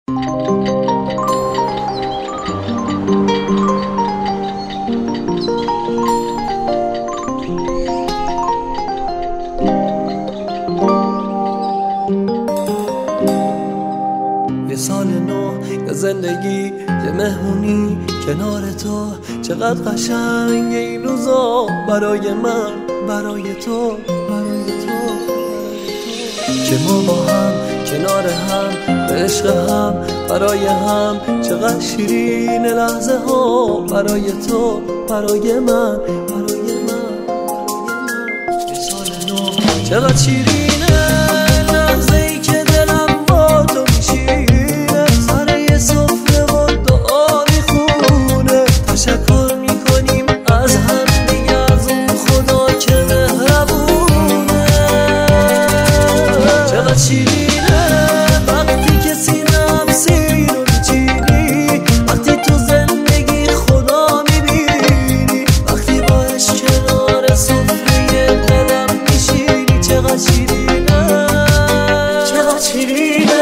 یه سال نو، یه زندگی، یه مهمونی کنار تو. چقدر قشنگ این روزا برای من، برای تو، برای تو. که ما با هم کنار هم به عشق هم، برای هم. چقدر شیرین لحظه ها برای تو، برای من، برای من. یه سال نو، چقدر شیرینه لحظه ای که دلم با تو میشینه. سر یه سفره و دعا میخونه، تشکر میکنیم از هم دیگه، از اون خدا که مهربونه. چقدر شیرینه وقتی که سینم سیر رو میچینی، وقتی تو زندگی خدا میبینی، وقتی با عشق کنار سفره دلم میشینی. چقدر شیرینه، چقدر شیرینه.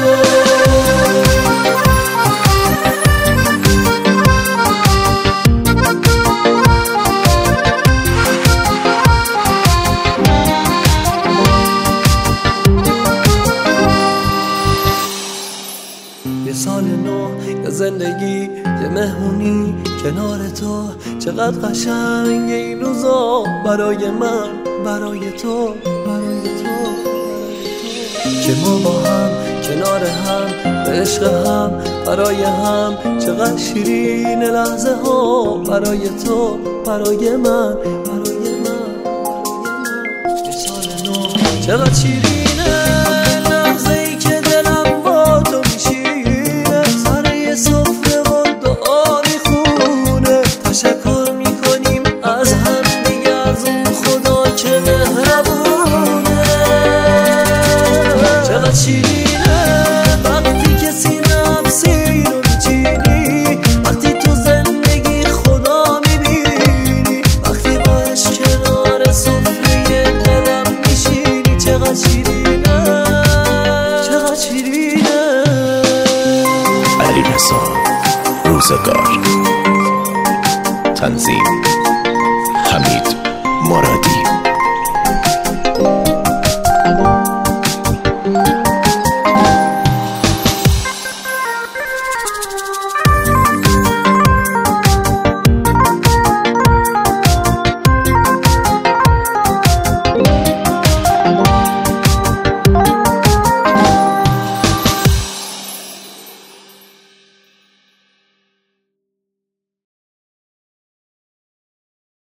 یه سال نو، یه زندگی، یه مهمونی کنار تو. چقدر قشنگ این روزا برای من، برای تو، برای تو. که ما با هم کنار هم به عشق هم، برای هم. چقدر شیرین لحظه ها برای تو، برای من، برای من. یه سال نو، چقدر شیرینه لحظه ای که دلم با تو میشینه. سر یه سفره و دعا میخونه، تشکر میکنیم از هم دیگه، از اون خدا که مهربونه. چقدر شیرینه وقتی که سینم سیر رو میچینی، وقتی تو زندگی خدا میبینی، وقتی با عشق کنار سفره دلم میشینی. چقدر شیرینه، چقدر شیرینه. علیرضا روزگار، تنظیم حمید مرادی.